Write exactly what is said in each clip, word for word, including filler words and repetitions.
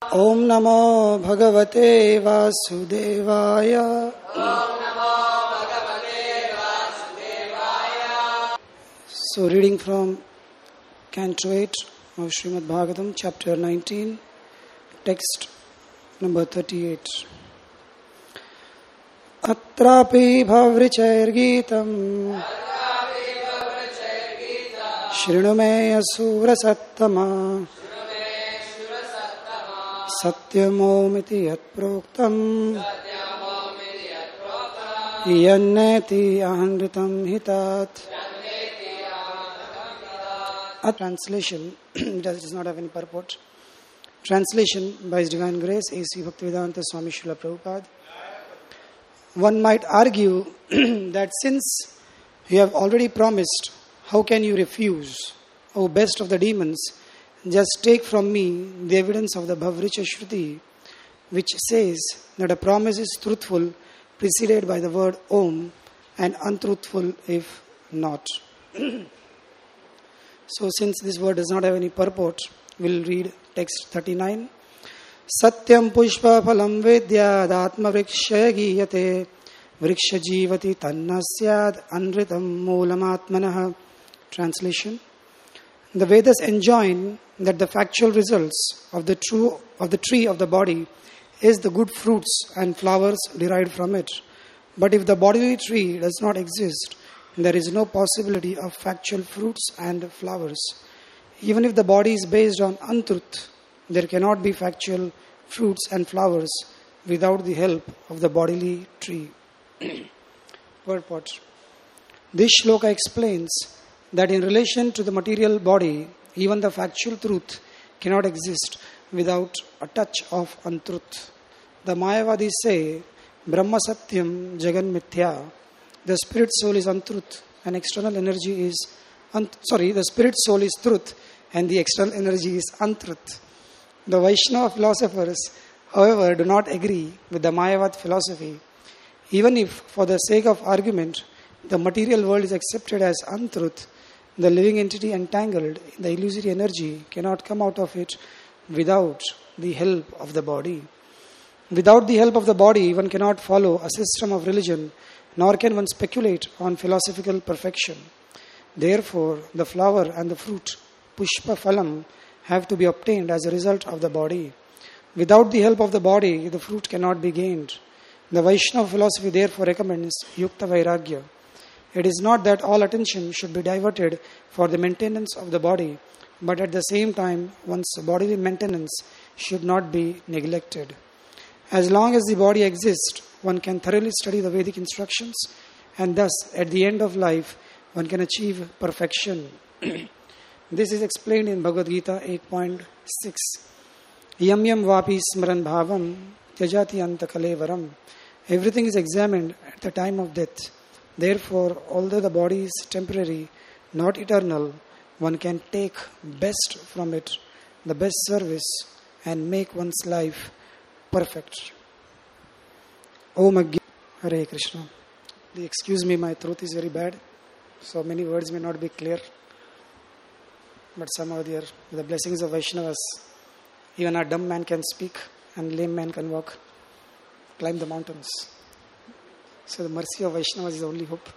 Om Namo Bhagavate Vasudevaya. Om Namo Bhagavate Vasudevaya. So, reading from Canto eight of Srimad Bhagavatam, chapter nineteen, text number thirty-eight. Atrapi bhavrichairgitam Shrinu me asura sattama Satyamomiti yat proktam Yanneti ahritam hitat. A translation does not have any purport. Translation by His Divine Grace, A C Bhaktivedanta Swami Srila Prabhupada. One might argue that since you have already promised, how can you refuse? O best of the demons, just take from me the evidence of the Bhavricha Shruti, which says that a promise is truthful preceded by the word Om and untruthful if not. So since this word does not have any purport, we'll read text thirty-nine. Satyam pushpa phalam vedyad atma vrikshaya giyate vriksha jivati tannasyad anritam moolam atmanah. Translation. The Vedas enjoin that the factual results of the true of the tree of the body is the good fruits and flowers derived from it. But if the bodily tree does not exist, there is no possibility of factual fruits and flowers. Even if the body is based on untruth, there cannot be factual fruits and flowers without the help of the bodily tree. Purport. This shloka explains that in relation to the material body, even the factual truth cannot exist without a touch of untruth. The Mayavadis say, Brahma Satyam Jagan Mithya. The spirit soul is untruth and external energy is, un- sorry, the spirit soul is truth and the external energy is untruth. The Vaishnava philosophers, however, do not agree with the Mayavad philosophy. Even if, for the sake of argument, the material world is accepted as untruth, the living entity entangled in the illusory energy cannot come out of it without the help of the body. Without the help of the body, one cannot follow a system of religion, nor can one speculate on philosophical perfection. Therefore, the flower and the fruit, pushpa phalam, have to be obtained as a result of the body. Without the help of the body, the fruit cannot be gained. The Vaishnava philosophy therefore recommends yukta vairagya. It is not that all attention should be diverted for the maintenance of the body, but at the same time, one's bodily maintenance should not be neglected. As long as the body exists, one can thoroughly study the Vedic instructions, and thus, at the end of life, one can achieve perfection. This is explained in Bhagavad Gita eight point six. Yam yam vapi smran bhavam tyajati anta kalevaram. Everything is examined at the time of death. Therefore, although the body is temporary, not eternal, one can take best from it, the best service, and make one's life perfect. Om Agya Hare Krishna. Please excuse me, my throat is very bad, so many words may not be clear. But somehow, dear, with the blessings of Vaishnavas, even a dumb man can speak and lame man can walk, climb the mountains. So the mercy of Vaishnavas is the only hope.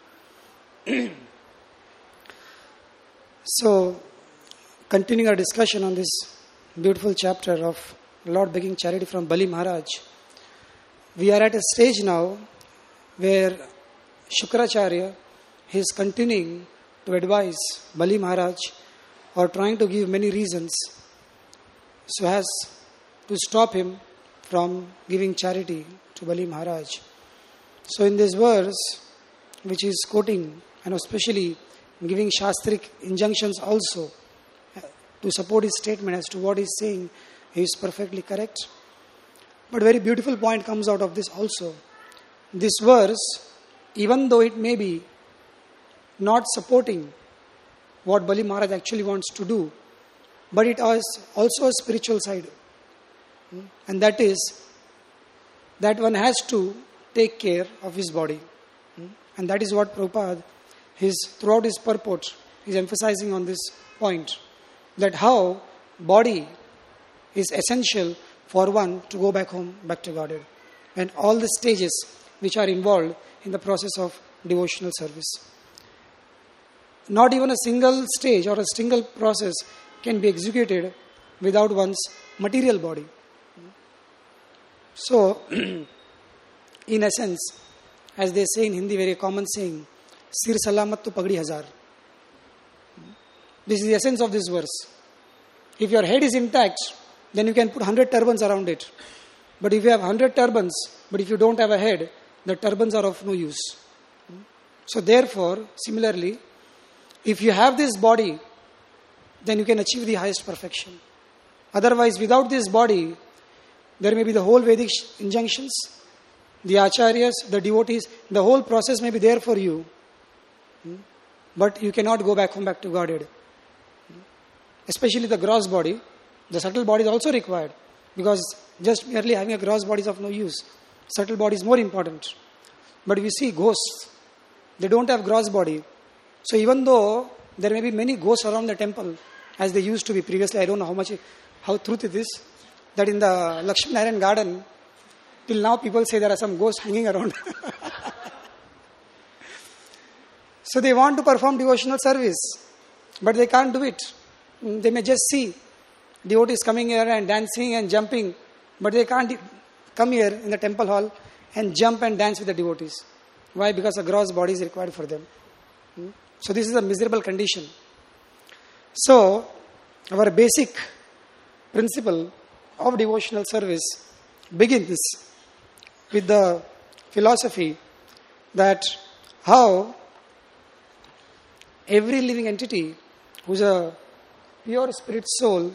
So, continuing our discussion on this beautiful chapter of Lord begging charity from Bali Maharaj, we are at a stage now where Shukracharya is continuing to advise Bali Maharaj or trying to give many reasons so as to stop him from giving charity to Bali Maharaj. So in this verse, which is quoting and especially giving Shastric injunctions also to support his statement as to what he's saying, he is perfectly correct. But a very beautiful point comes out of this also. This verse, even though it may be not supporting what Bali Maharaj actually wants to do, but it has also a spiritual side. And that is that one has to take care of his body. And that is what Prabhupada, his, throughout his purport, is emphasizing on this point. That how body is essential for one to go back home, back to Godhead. And all the stages which are involved in the process of devotional service. Not even a single stage or a single process can be executed without one's material body. So, in essence, as they say in Hindi, very common saying, Sir Salamat to Pagdi Hazar. This is the essence of this verse. If your head is intact, then you can put one hundred turbans around it. But if you have one hundred turbans, but if you don't have a head, the turbans are of no use. So therefore, similarly, if you have this body, then you can achieve the highest perfection. Otherwise, without this body, there may be the whole Vedic injunctions, the acharyas, the devotees, the whole process may be there for you. But you cannot go back home, back to Godhead. Especially the gross body. The subtle body is also required. Because just merely having a gross body is of no use. Subtle body is more important. But if you see ghosts, they don't have gross body. So even though there may be many ghosts around the temple, as they used to be previously, I don't know how much, how truth it is, that in the Lakshmi Narayan garden, till now people say there are some ghosts hanging around. So they want to perform devotional service, but they can't do it. They may just see devotees coming here and dancing and jumping, but they can't come here in the temple hall and jump and dance with the devotees. Why? Because a gross body is required for them. So this is a miserable condition. So our basic principle of devotional service begins with the philosophy that how every living entity who's a pure spirit soul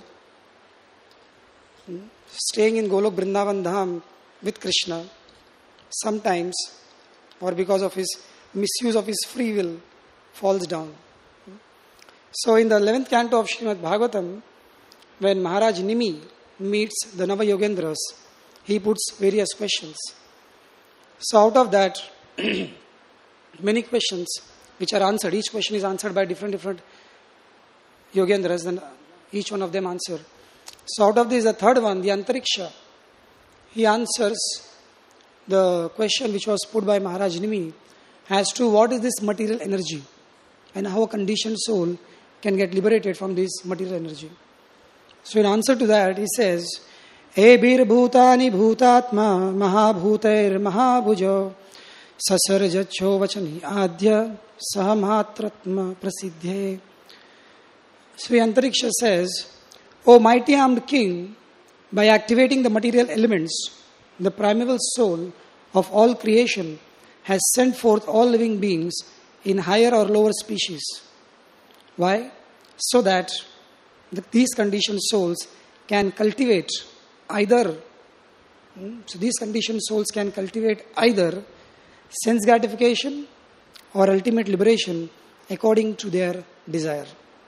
staying in Golok Vrindavan Dham with Krishna, sometimes, or because of his misuse of his free will, falls down. So in the eleventh canto of Srimad Bhagavatam, when Maharaj Nimi meets the Nava Yogendras, he puts various questions. So out of that, many questions which are answered, each question is answered by different different Yogendras, and each one of them answer. So out of this, the third one, the Antariksha, he answers the question which was put by Maharaj Nimi as to what is this material energy and how a conditioned soul can get liberated from this material energy. So in answer to that, he says, Ebir bhutani bhutatma mahabhutair mahabhujo sasarjacho vachani adya sahamatratma prasidhye. Sri Antariksha says, O mighty armed king, by activating the material elements, the primeval soul of all creation has sent forth all living beings in higher or lower species. Why? So that the, these conditioned souls can cultivate either, so these conditioned souls can cultivate either sense gratification or ultimate liberation according to their desire.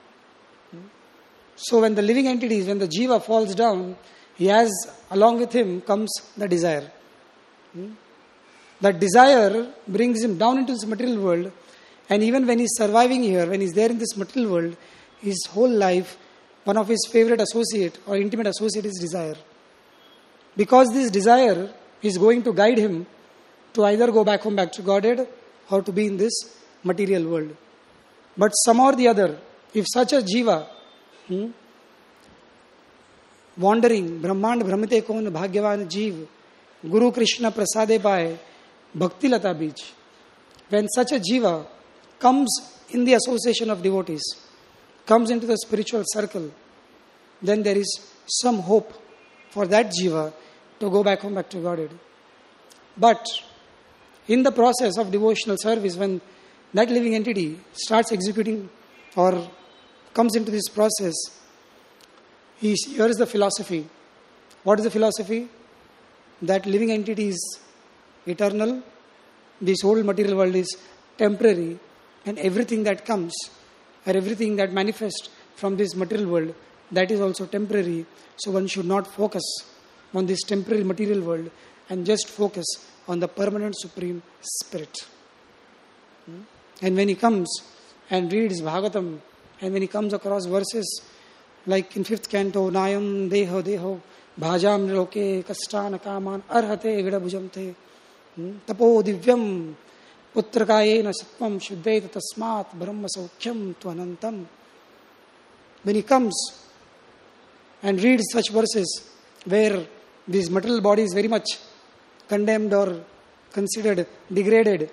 So when the living entities, when the jiva falls down, he has, along with him comes the desire. That desire brings him down into this material world, and even when he's surviving here, when he's there in this material world, his whole life, one of his favorite associate or intimate associate is desire. Because this desire is going to guide him to either go back home, back to Godhead, or to be in this material world. But somehow or the other, if such a jiva, Hmm? wandering, Brahmand Brahmite Kon Bhagyavan Jeev, Guru Krishna Prasade Paye, Bhakti Lata Bij. When such a jiva comes in the association of devotees, comes into the spiritual circle, then there is some hope for that jiva to go back home, back to Godhead. But in the process of devotional service, when that living entity starts executing or comes into this process, he, here is the philosophy. What is the philosophy? That living entity is eternal, this whole material world is temporary, and everything that comes or everything that manifests from this material world, that is also temporary. So one should not focus on this temporary material world and just focus on the permanent supreme spirit. And when he comes and reads And when he comes across verses like in fifth canto, Nayam Deho Deho bhajam loke kastana kaman arhate vidabhujam te tapo divyam putrakayena satvam shuddheta tasmat brahma saukyam tvanantam. When he comes and reads such verses where this material body is very much condemned or considered degraded,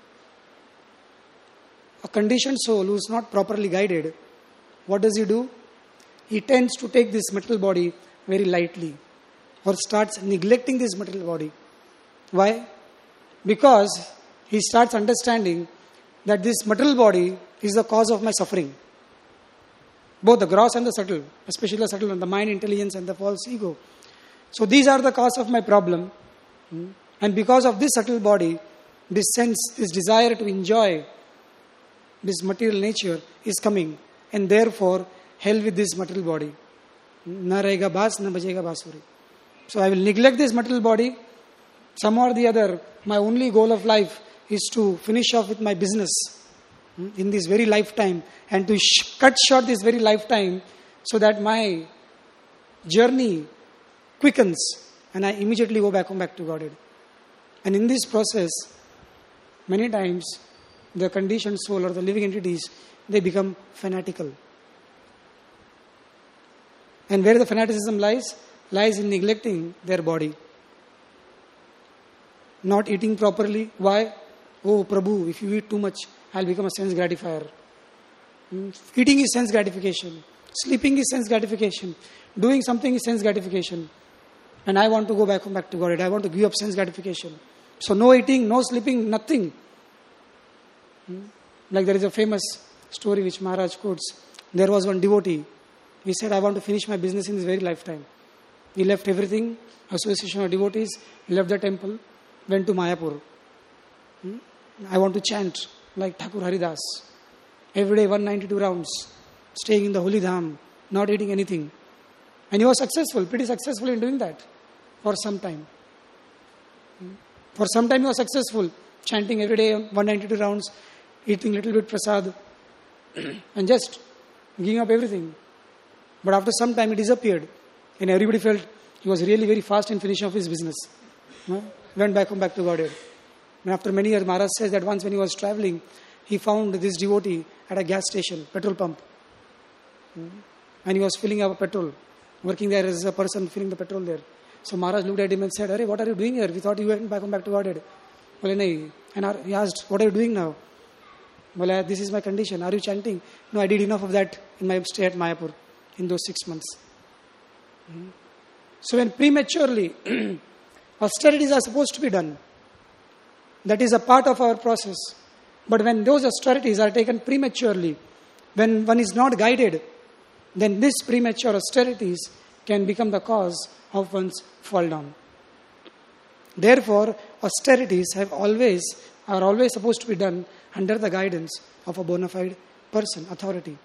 a conditioned soul who is not properly guided, what does he do? He tends to take this material body very lightly or starts neglecting this material body. Why? Because he starts understanding that this material body is the cause of my suffering. Both the gross and the subtle, especially the subtle one, the mind, intelligence and the false ego. So these are the cause of my problem. And because of this subtle body, this sense, this desire to enjoy this material nature is coming. And therefore, hell with this material body. Na rahega baas, na bajega basuri. So I will neglect this material body. Some or the other, my only goal of life is to finish off with my business in this very lifetime and to sh- cut short this very lifetime so that my journey quickens and I immediately go back home back to Godhead. And in this process, many times the conditioned soul or the living entities, they become fanatical. And where the fanaticism lies? Lies in neglecting their body. Not eating properly. Why? Oh, Prabhu, if you eat too much, I'll become a sense gratifier. Hmm? Eating is sense gratification. Sleeping is sense gratification. Doing something is sense gratification. And I want to go back home back to Godhead. I want to give up sense gratification. So no eating, no sleeping, nothing. Hmm? Like there is a famous story which Maharaj quotes. There was one devotee. He said, I want to finish my business in this very lifetime. He left everything, association of devotees, he left the temple, went to Mayapur. Hmm? I want to chant like Thakur Haridas. Every day one hundred ninety-two rounds, staying in the Holy Dham, not eating anything. And he was successful, pretty successful in doing that for some time. Hmm? For some time he was successful, chanting every day one hundred ninety-two rounds, eating little bit prasad, and just giving up everything. But after some time it disappeared. And everybody felt he was really very fast in finishing off his business. No? Went back home back to Godhead. And after many years, Maharaj says that once when he was traveling, he found this devotee at a gas station, petrol pump. And he was filling up petrol. Working there as a person filling the petrol there. So Maharaj looked at him and said, Arey, what are you doing here? We thought you went back home back to Godhead. Well, and he asked, what are you doing now? Well, this is my condition. Are you chanting? No, I did enough of that in my stay at Mayapur in those six months. Hmm. So when prematurely austerities are supposed to be done, that is a part of our process. But when those austerities are taken prematurely, when one is not guided, then this premature austerities can become the cause of one's fall down. Therefore, austerities have always are always supposed to be done under the guidance of a bona fide person, authority.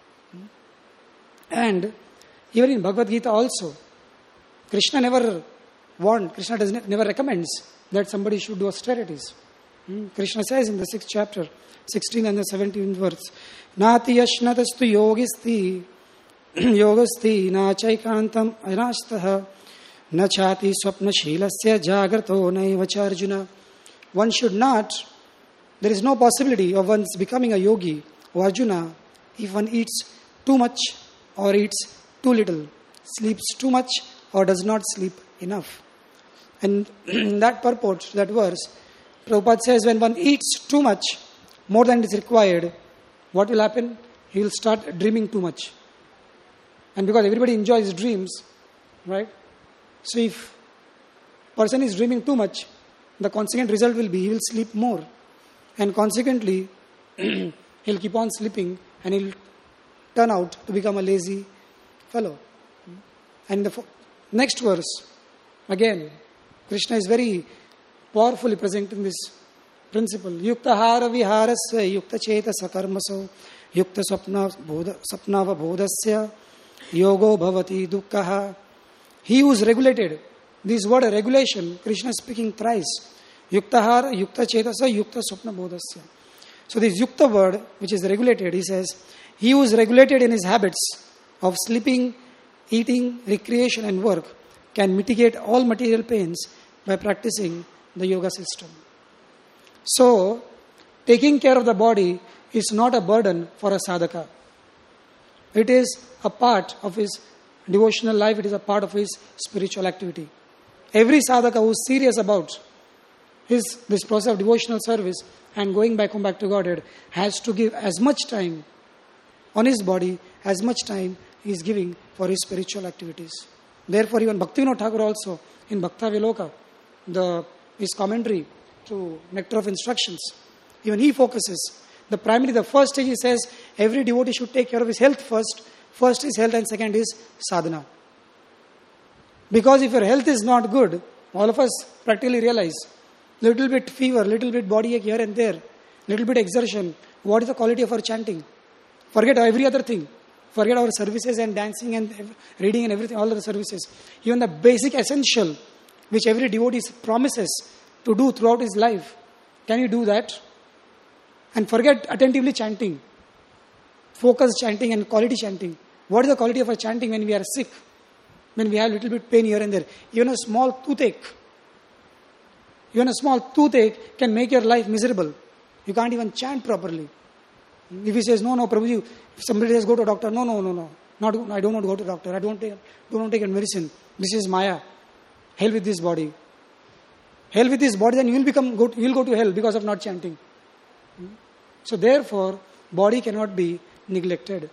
And even in Bhagavad Gita also, Krishna never warned, Krishna does ne- never recommends that somebody should do austerities. Hmm? Krishna says in the sixth chapter, sixteenth and the seventeenth verse, Nati yashnatastu yogisti yogasti na chaikantam anastaha na chati swapna shilasya jagrato naivacha Arjuna. One should not, there is no possibility of one's becoming a yogi or Arjuna if one eats too much or eats too little, sleeps too much or does not sleep enough. And that purport, that verse, Prabhupada says when one eats too much, more than is required, what will happen? He will start dreaming too much. And because everybody enjoys dreams, right? So if person is dreaming too much, the consequent result will be he will sleep more. And consequently, he'll keep on sleeping and he'll turn out to become a lazy fellow. And the next verse, again, Krishna is very powerfully presenting this principle. Yukta hara viharasya yukta cheta sakarmaso yukta sapna sapnava bodhasya yogo bhavati dukkha. He who is regulated. This word regulation, Krishna is speaking thrice. Yukta hara, yukta chetasa, yukta sapna bodhasya. So this yukta word, which is regulated, he says, he who is regulated in his habits of sleeping, eating, recreation and work, can mitigate all material pains by practicing the yoga system. So, taking care of the body is not a burden for a sadhaka. It is a part of his devotional life, it is a part of his spiritual activity. Every sadhaka who is serious about his this process of devotional service and going back home back to Godhead has to give as much time on his body, as much time he is giving for his spiritual activities. Therefore, even Bhaktivinoda Thakur also, in Bhakta Viloka, the, his commentary to Nectar of Instructions, even he focuses. The primary, the first stage he says, every devotee should take care of his health first. First is health and second is sadhana. Because if your health is not good, all of us practically realize, little bit fever, little bit body ache here and there, little bit exertion, what is the quality of our chanting? Forget every other thing. Forget our services and dancing and reading and everything, all other services. Even the basic essential, which every devotee promises to do throughout his life. Can you do that? And forget attentively chanting. Focus chanting and quality chanting. What is the quality of our chanting when we are sick? When we have a little bit pain here and there? Even a small toothache. Even a small toothache can make your life miserable. You can't even chant properly. If he says, no, no, Prabhuji, if somebody says go to a doctor, no, no, no, no. Not, I don't want to go to a doctor. I don't take, don't take medicine. This is Maya. Hell with this body. Hell with this body, then you will become, go, you will go to hell because of not chanting. So therefore, body cannot be neglected.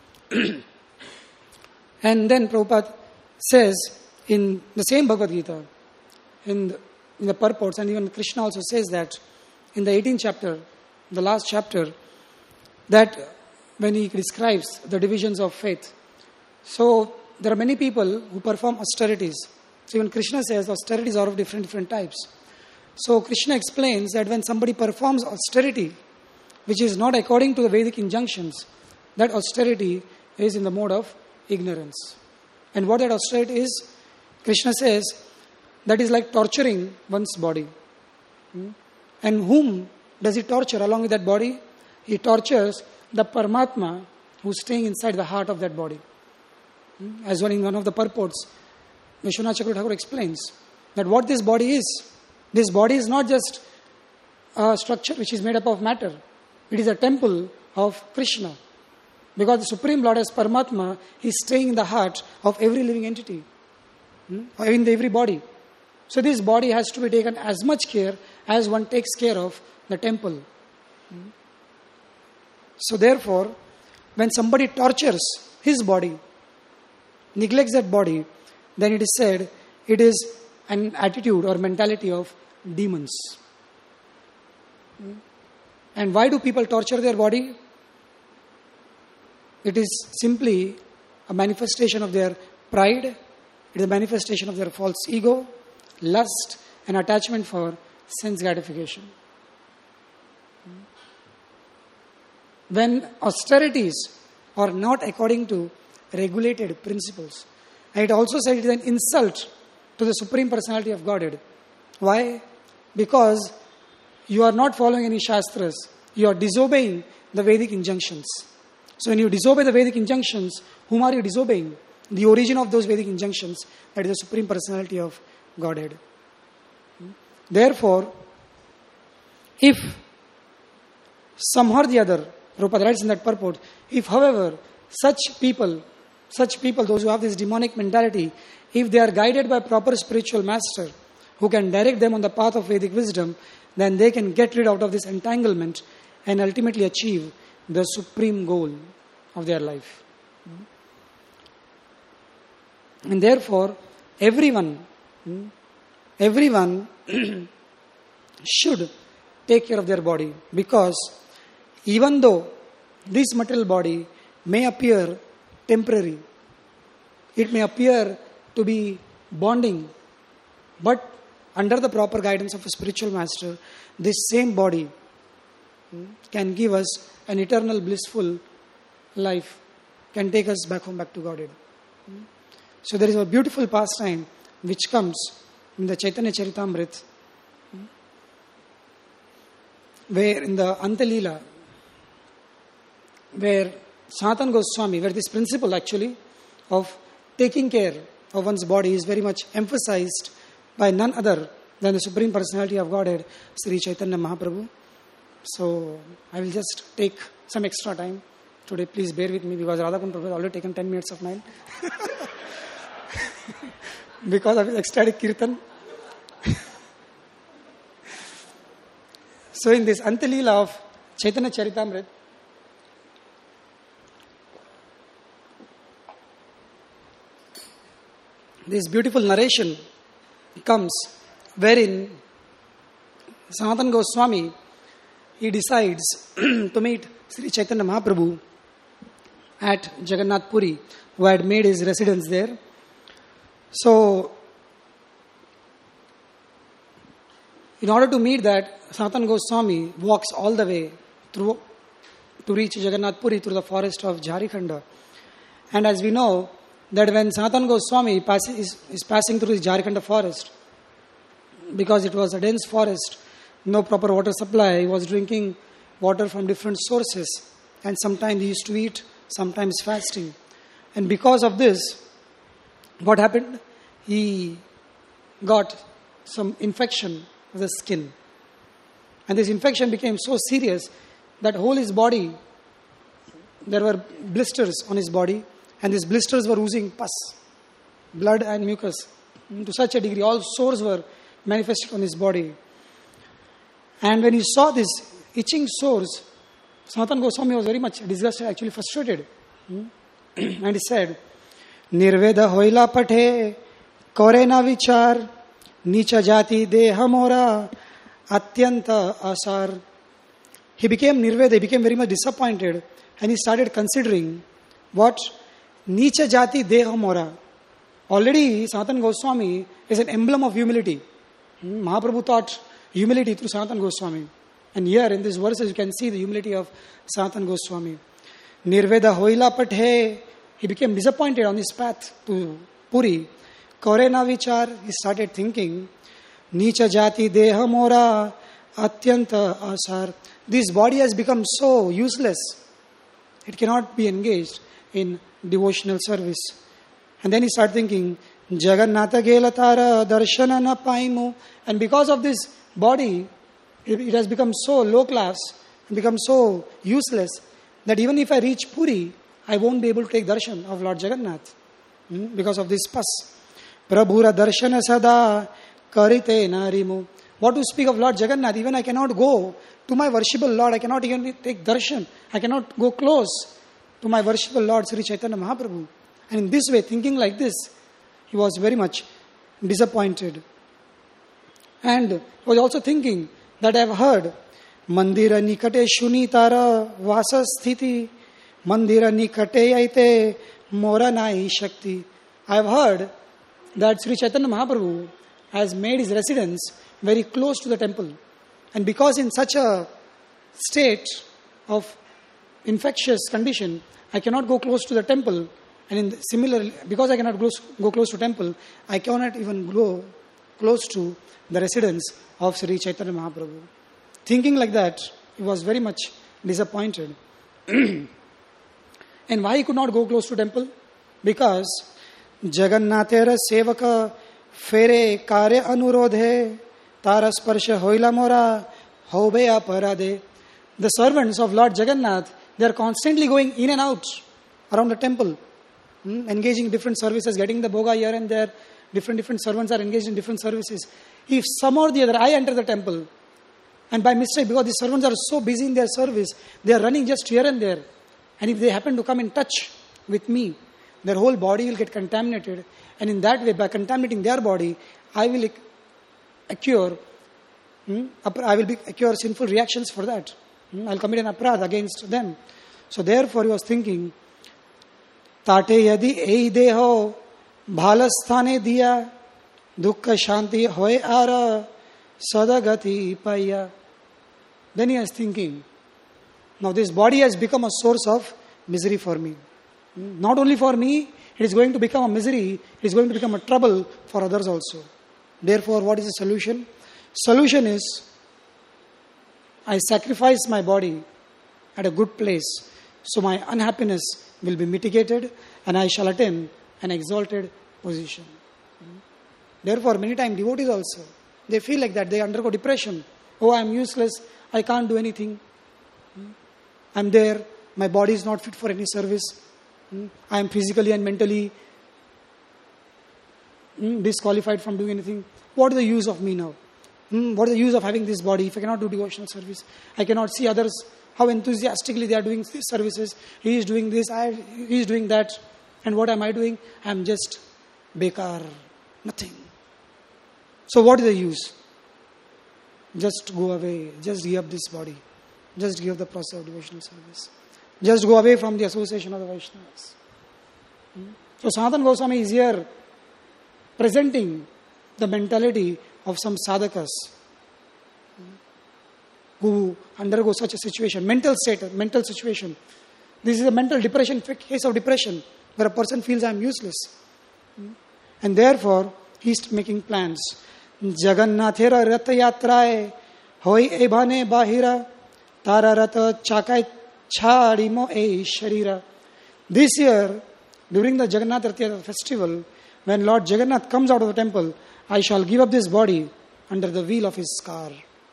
And then Prabhupada says in the same Bhagavad Gita, in the, in the purports, and even Krishna also says that in the eighteenth chapter, the last chapter, that when he describes the divisions of faith. So there are many people who perform austerities. So even Krishna says austerities are of different different types. So Krishna explains that when somebody performs austerity, which is not according to the Vedic injunctions, that austerity is in the mode of ignorance. And what that austerity is, Krishna says, that is like torturing one's body. And whom does he torture along with that body? He tortures the Paramatma who is staying inside the heart of that body. As one in one of the purports, Vishwanath Chakravarti Thakur explains that what this body is, this body is not just a structure which is made up of matter. It is a temple of Krishna. Because the Supreme Lord as Paramatma is staying in the heart of every living entity, in every body. So this body has to be taken as much care as one takes care of the temple. So therefore, when somebody tortures his body, neglects that body, then it is said it is an attitude or mentality of demons. And why do people torture their body? It is simply a manifestation of their pride, it is a manifestation of their false ego, lust and attachment for sense gratification. When austerities are not according to regulated principles, and it also said it is an insult to the Supreme Personality of Godhead. Why? Because you are not following any Shastras, you are disobeying the Vedic injunctions. So when you disobey the Vedic injunctions, whom are you disobeying? The origin of those Vedic injunctions, that is the Supreme Personality of Godhead. Therefore, if somehow or the other, Prabhupada writes in that purport, if however, such people, such people, those who have this demonic mentality, if they are guided by proper spiritual master, who can direct them on the path of Vedic wisdom, then they can get rid out of this entanglement and ultimately achieve the supreme goal of their life. And therefore, everyone, everyone should take care of their body, because even though this material body may appear temporary, it may appear to be bonding, but under the proper guidance of a spiritual master, this same body can give us an eternal blissful life, can take us back home, back to Godhead. So there is a beautiful pastime which comes in the Chaitanya Charitamrita, where in the Antalila, where Sanatana Goswami, where this principle actually of taking care of one's body is very much emphasized by none other than the Supreme Personality of Godhead, Sri Chaitanya Mahaprabhu. So I will just take some extra time today. Please bear with me because Radhakund Prabhu has already taken ten minutes of mine. Because of his ecstatic kirtan. So in this Antalila of Chaitanya Charitamrita, this beautiful narration comes wherein Sanatana Goswami, he decides to meet Sri Chaitanya Mahaprabhu at Jagannath Puri, who had made his residence there. So, in order to meet that, Sanatana Goswami walks all the way through to reach Jagannath Puri through the forest of Jharikhanda. And as we know, that when Sanatana Goswami pass, is, is passing through the Jharikhanda forest, because it was a dense forest, no proper water supply, he was drinking water from different sources, and sometimes he used to eat, sometimes fasting. And because of this, what happened? He got some infection of the skin. And this infection became so serious that whole his body, there were blisters on his body, and these blisters were oozing pus, blood and mucus. To such a degree, all sores were manifested on his body. And when he saw these itching sores, Sanatana Goswami was very much disgusted, actually frustrated. And he said, Nirveda hoila pathe, kore na vichar, nicha jati deha mora, atyanta asar. He became nirveda, he became very much disappointed, and he started considering what nicha jati deha mora. Already Sanatana Goswami is an emblem of humility. Mahaprabhu taught humility through Sanatana Goswami. And here in these verses you can see the humility of Sanatana Goswami. Nirveda hoila pathe. He became disappointed on his path to Puri. Kore na vichar. He started thinking, Nicha jati deha mora atyanta asar. This body has become so useless. It cannot be engaged in devotional service. And then he started thinking, Jagannatha gelatara darshana na paimu. And because of this body, it, it has become so low class, become so useless, that even if I reach Puri, I won't be able to take darshan of Lord Jagannath. Hmm? Because of this pus. Prabhura darshana sada karite narimu. What to speak of Lord Jagannath? Even I cannot go to my worshipful Lord. I cannot even take darshan. I cannot go close to my worshipful Lord Sri Chaitanya Mahaprabhu. And in this way, thinking like this, he was very much disappointed. And he was also thinking that I have heard, Mandira nikate shunitara vasa sthiti, Mandira nikate aite mora nai shakti. I have heard that Sri Chaitanya Mahaprabhu has made his residence very close to the temple. And because in such a state of infectious condition, I cannot go close to the temple. And in similarly, because I cannot go, go close to temple, I cannot even go close to the residence of Sri Chaitanya Mahaprabhu. Thinking like that, he was very much disappointed. And why he could not go close to temple? Because Jagannatera sevaka fere karya anurodhe tara sparsha hoila mora haubeya parade. The servants of Lord Jagannath, they are constantly going in and out around the temple, hmm? engaging in different services, getting the boga here and there. Different different servants are engaged in different services. If some or the other I enter the temple, and by mistake, because the servants are so busy in their service, they are running just here and there. And if they happen to come in touch with me, their whole body will get contaminated. And in that way, by contaminating their body, I will occur, hmm, I will be, occur sinful reactions for that. Hmm, I will commit an aparadh against them. So therefore he was thinking, Tate yadi ei deho bhalasthane diya dukkha shanti hoy ara sadagati paya. Then he was thinking, now this body has become a source of misery for me. Not only for me, it is going to become a misery, it is going to become a trouble for others also. Therefore, what is the solution? Solution is, I sacrifice my body at a good place, so my unhappiness will be mitigated and I shall attain an exalted position. Therefore, many times devotees also, they feel like that. They undergo depression. Oh, I am useless. I can't do anything. I am there. My body is not fit for any service. I am physically and mentally disqualified from doing anything. What is the use of me now? What is the use of having this body if I cannot do devotional service? I cannot see others, how enthusiastically they are doing these services. He is doing this, I, he is doing that. And what am I doing? I am just bekar. Nothing. So what is the use? Just go away. Just give up this body. Just give up the process of devotional service. Just go away from the association of the Vaishnavas. So Sanatana Goswami is here presenting the mentality of some sadhakas who undergo such a situation, mental state, mental situation. This is a mental depression, case of depression, where a person feels I am useless. And therefore, he is making plans. Jagannathera ratha yatrae hoi ebhane bahira tara ratha chakai chadimo e sharira. This year, during the Jagannath Ratha festival, when Lord Jagannath comes out of the temple, I shall give up this body under the wheel of his car.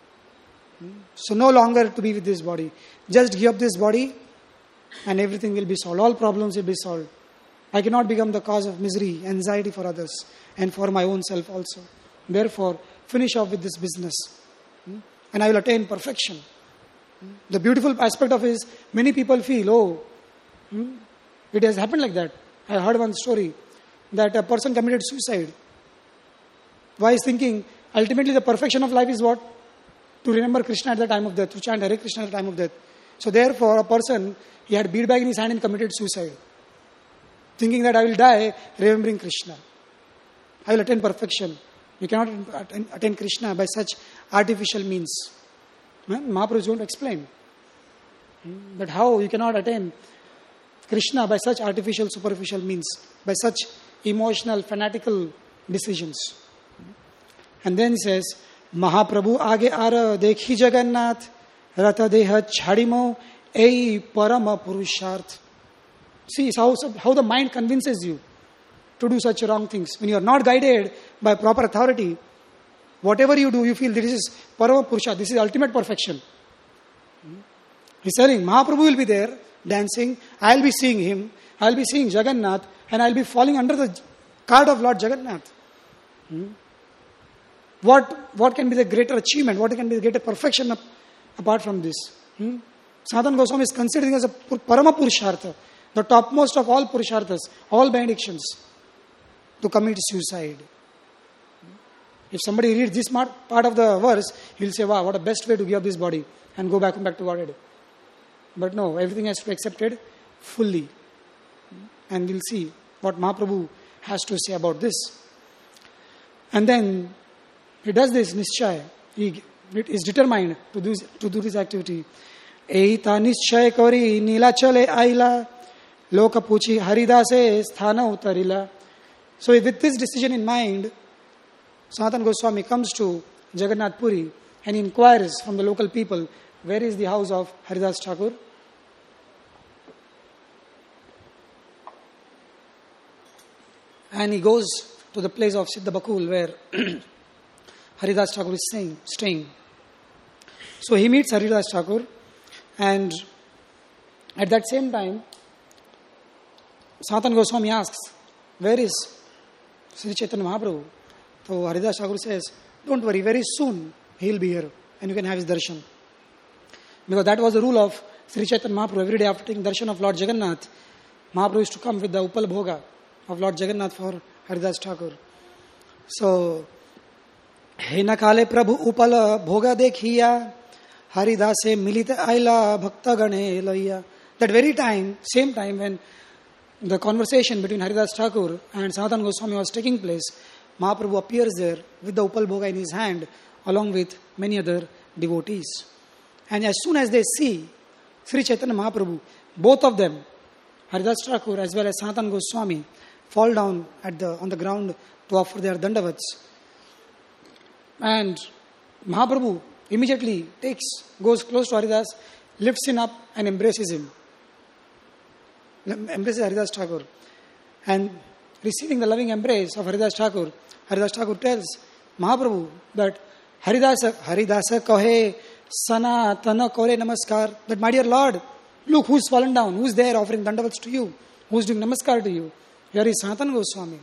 So no longer to be with this body. Just give up this body and everything will be solved. All problems will be solved. I cannot become the cause of misery, anxiety for others and for my own self also. Therefore, finish off with this business. And I will attain perfection. The beautiful aspect of it is, many people feel, oh, it has happened like that. I heard one story that a person committed suicide. Why is thinking, ultimately the perfection of life is what? To remember Krishna at the time of death, to chant Hare Krishna at the time of death. So therefore, a person, he had bead bag in his hand and committed suicide. Thinking that I will die remembering Krishna. I will attain perfection. You cannot attain Krishna by such artificial means. Mahaprabhu is going to explain. But how you cannot attain Krishna by such artificial, superficial means, by such emotional, fanatical decisions. And then he says, Mahaprabhu age ara dekhi Jagannath rata deha chadimo ei parama purusharth. See how, how the mind convinces you to do such wrong things. When you are not guided by proper authority, whatever you do, you feel this is parama purusharth, this is ultimate perfection. He's telling, Mahaprabhu will be there dancing, I will be seeing him, I will be seeing Jagannath, and I will be falling under the card of Lord Jagannath. Hmm? What, what can be the greater achievement? What can be the greater perfection up, apart from this? Hmm? Sanatana Goswami is considering as a Parama Purushartha, the topmost of all Purusharthas, all benedictions, to commit suicide. If somebody reads this part of the verse, he will say, wow, what a best way to give up this body and go back and back to Godhead. But no, everything has to be accepted fully. And we'll see what Mahaprabhu has to say about this. And then he does this nischay. He is determined to do, to do this activity. Eita nischay kori nilachale aila loka puchi haridase sthana utarila. So with this decision in mind, Sanatana Goswami comes to Jagannath Puri and inquires from the local people, where is the house of Haridas Thakur? And he goes to the place of Siddha Bakul where Haridas Thakur is staying, staying. So he meets Haridas Thakur, and at that same time, Sanatana Goswami asks, where is Sri Chaitanya Mahaprabhu? So Haridas Thakur says, don't worry, very soon he will be here and you can have his darshan. Because that was the rule of Sri Chaitanya Mahaprabhu. Every day after taking darshan of Lord Jagannath, Mahaprabhu used to come with the Upal Bhoga of Lord Jagannath for Haridas Thakur. So, Hena Kale Prabhu Upala Bhoga Dekhiya Haridase Milita Aila Bhakta Gane Laya. That very time, same time when the conversation between Haridas Thakur and Sanatana Goswami was taking place, Mahaprabhu appears there with the Upal Bhoga in his hand along with many other devotees. And as soon as they see Sri Chaitanya Mahaprabhu, both of them, Haridas Thakur as well as Sanatana Goswami, fall down at the on the ground to offer their dandavats. And Mahaprabhu immediately takes, goes close to Haridas, lifts him up and embraces him. Embraces Haridas Thakur. And receiving the loving embrace of Haridas Thakur, Haridas Thakur tells Mahaprabhu that Haridasa, Haridasa kahe sanatana kore namaskar. That my dear Lord, look who's fallen down, who's there offering dandavats to you, who's doing namaskar to you. Here is Sanatana Goswami.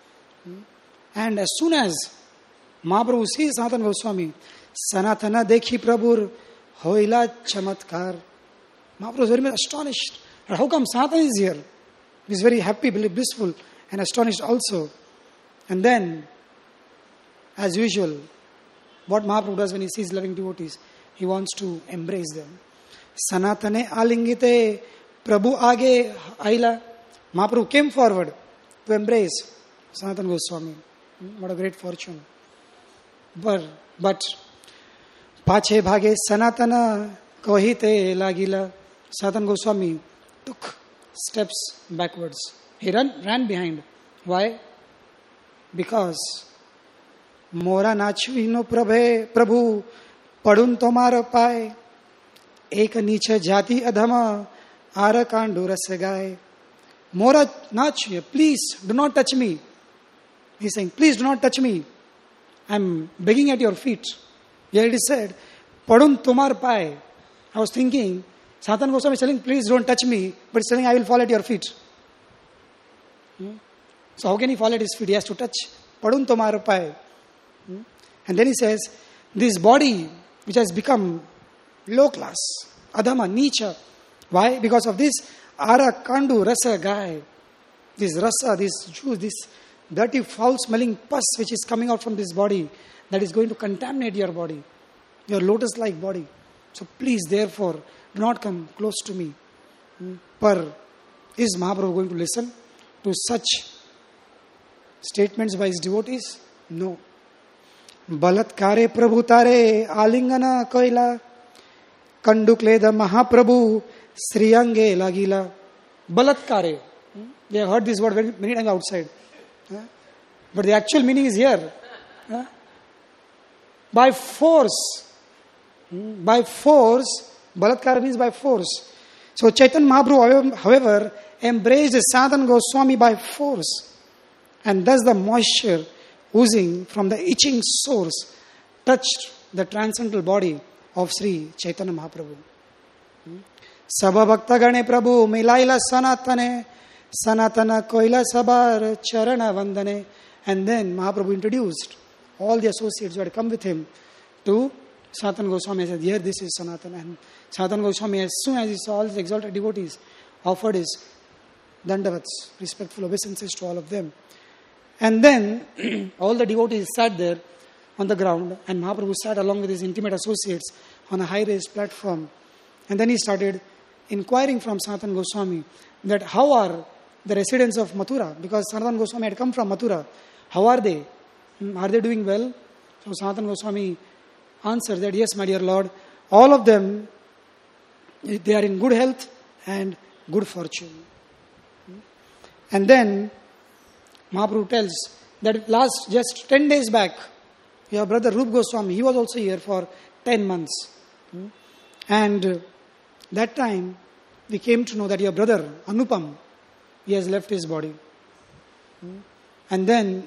And as soon as Mahaprabhu sees Sanatana Goswami, Sanatana dekhi prabhur hoila chamatkar. Mahaprabhu was very much astonished. How come Sanatana is here? He is very happy, blissful, and astonished also. And then, as usual, what Mahaprabhu does when he sees loving devotees, he wants to embrace them. Sanatane alingite Prabhu age aila. Mahaprabhu came forward to embrace Sanatana Goswami. What a great fortune. But, but pache bhage Sanatana kohite lagila. Sanatana Goswami took steps backwards. He ran, ran behind. Why? Because Mora nachvino prabhe Prabhu padun tomar paye ek niche jati adhama ara kandu rasagaye. Mora nachve, please do not touch me. He is saying, please do not touch me. I am begging at your feet. Here it is said, padun tomar paye. I was thinking, Sanatana Goswami is telling, please don't touch me, but he's telling, I will fall at your feet. Hmm? So how can he fall at his feet? He has to touch. Padun tomar paye. Hmm? And then he says, this body which has become low class, adhama, nicha. Why? Because of this ara kandu rasa guy. This rasa, this juice, this dirty, foul-smelling pus which is coming out from this body, that is going to contaminate your body, your lotus-like body. So please, therefore, do not come close to me. Par, is Mahaprabhu going to listen to such statements by his devotees? No. Balatkare Prabhu tare alingana koila kandukleda Mahaprabhu sriyange lagila. Balatkare. We have heard this word very many times outside. But the actual meaning is here. By force. By force. Balatkara means by force. So Chaitanya Mahaprabhu, however, embraced Sanatana Goswami by force. And thus the moisture oozing from the itching source touched the transcendental body of Sri Chaitanya Mahaprabhu. Sabha Bhakta Gane Prabhu Milaila Sanatane Sanatana Koila Sabar Charana Vandane. And then Mahaprabhu introduced all the associates who had come with him to Sanatana Goswami. He said, here this is Sanatana. And Sanatana Goswami, as soon as he saw all his exalted devotees, offered his dandavats, respectful obeisances to all of them. And then all the devotees sat there on the ground, and Mahaprabhu sat along with his intimate associates on a high-raised platform. And then he started inquiring from Sanatana Goswami that how are the residents of Mathura, because Sanatana Goswami had come from Mathura. How are they? Are they doing well? So Sanatana Goswami answered that, yes, my dear Lord, all of them, they are in good health and good fortune. And then Mahaprabhu tells that last, just ten days back, your brother Rup Goswami, he was also here for ten months. And that time, we came to know that your brother Anupam, he has left his body. And then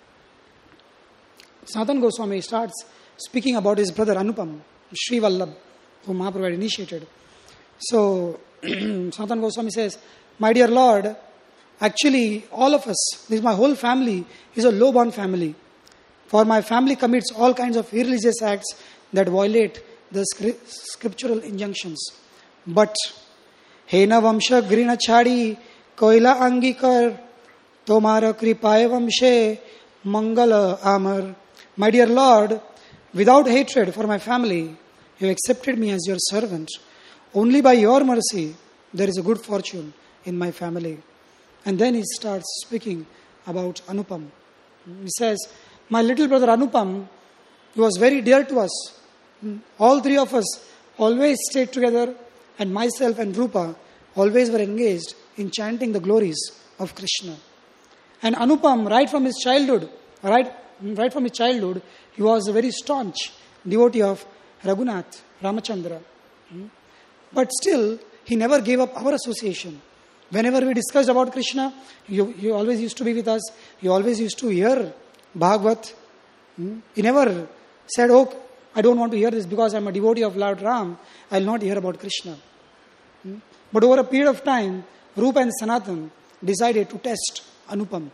Sanatana Goswami starts speaking about his brother Anupam, Sri Vallabh, whom Mahaprabhu had initiated. So Sanatana Goswami says, my dear Lord, actually all of us, this is my whole family, is a low-born family. For my family commits all kinds of irreligious acts that violate the scriptural injunctions. But Hena Vamsha Grina Chadi Koila Angikar Tomara Kripaye Vamshe Mangala Amar. My dear Lord, without hatred for my family, you have accepted me as your servant. Only by your mercy, there is a good fortune in my family. And then he starts speaking about Anupam. He says, my little brother Anupam, he was very dear to us. All three of us always stayed together, and myself and Rupa always were engaged in chanting the glories of Krishna. And Anupam, right from his childhood, right, right from his childhood, he was a very staunch devotee of Raghunath, Ramachandra. But still, he never gave up our association. Whenever we discussed about Krishna, you, he always used to be with us. He always used to hear Bhagavad. Hmm? He never said, oh, I don't want to hear this because I'm a devotee of Lord Ram. I will not hear about Krishna. Hmm? But over a period of time, Rupa and Sanatan decided to test Anupam.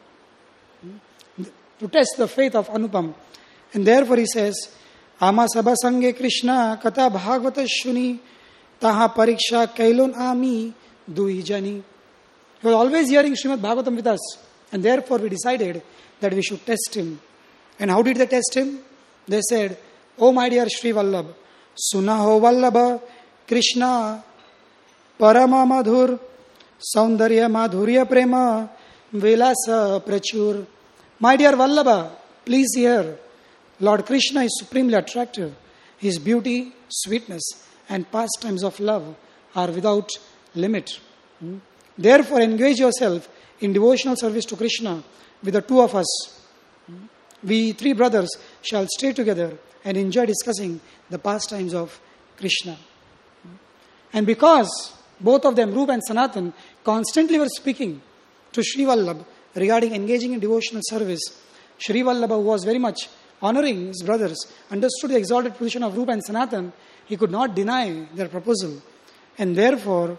Hmm? To test the faith of Anupam. And therefore he says, Ama sabha sange Krishna kata bhagavata shuni taha pariksha kailon ami dui jani. He was always hearing Srimad Bhagavatam with us. And therefore we decided that we should test him. And how did they test him? They said, Oh my dear Shri Vallabh, Sunaho Vallabha, Krishna, Parama Madhur, Saundarya Madhurya Prema, Vilasa Prachur. My dear Vallabha, please hear. Lord Krishna is supremely attractive. His beauty, sweetness, and pastimes of love are without limit. Hmm? Therefore, engage yourself in devotional service to Krishna with the two of us. We three brothers shall stay together and enjoy discussing the pastimes of Krishna. And because both of them, Rupa and Sanatan, constantly were speaking to Sri Vallabha regarding engaging in devotional service, Sri Vallabha, who was very much honoring his brothers, understood the exalted position of Rupa and Sanatan. He could not deny their proposal. And therefore,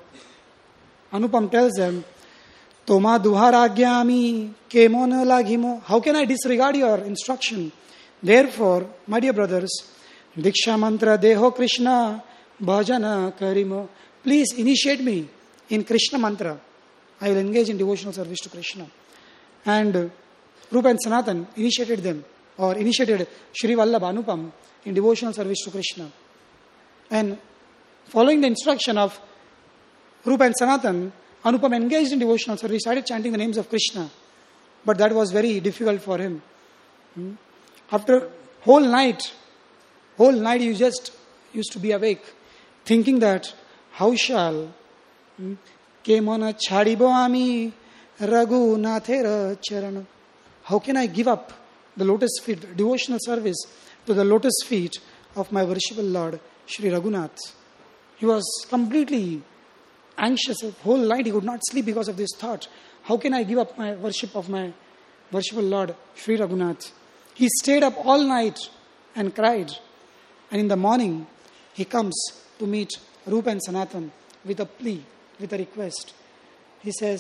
Anupam tells them, Toma duharagyami kemona laghimo. How can I disregard your instruction? Therefore, my dear brothers, Diksha mantra deho Krishna bhajana karimo. Please initiate me in Krishna mantra. I will engage in devotional service to Krishna. And Rupa and Sanatan initiated them, or initiated Shri Vallabha Anupam in devotional service to Krishna. And following the instruction of Rupa and Sanatan, Anupam engaged in devotional service. He started chanting the names of Krishna. But that was very difficult for him. Hmm? After whole night, whole night he just used to be awake, thinking that, how shall Kemona chadibo ami ragu nathera charana. How can I give up the lotus feet, devotional service to the lotus feet of my worshipful Lord, Shri Raghunath? He was completely anxious. The whole night he could not sleep because of this thought. How can I give up my worship of my worshipful Lord, Shri Raghunath? He stayed up all night and cried. And in the morning, he comes to meet Rupa and Sanatan with a plea, with a request. He says,